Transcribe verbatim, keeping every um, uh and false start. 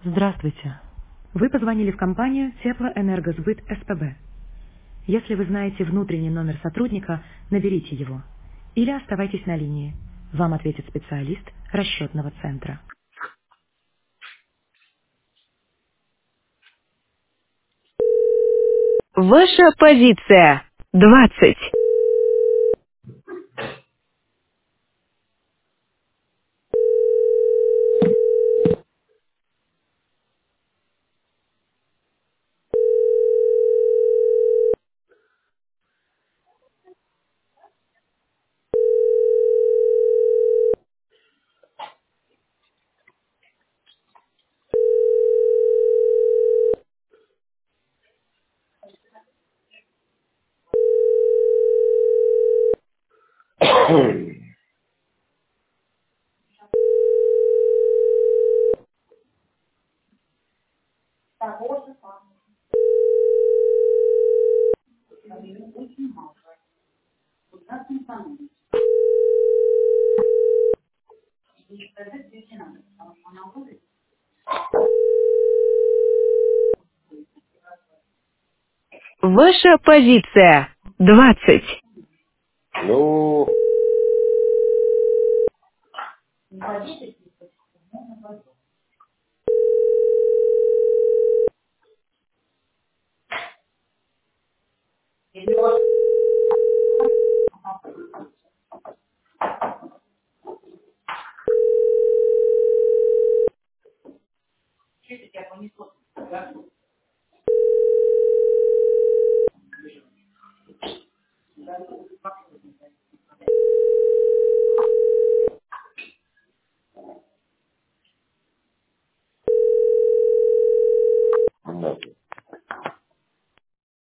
Здравствуйте. Вы позвонили в компанию Теплоэнергосбыт СПБ. Если вы знаете внутренний номер сотрудника, наберите его. Или оставайтесь на линии. Вам ответит специалист расчетного центра. Ваша позиция. Двадцать. Ваша позиция. Двадцать. Ну,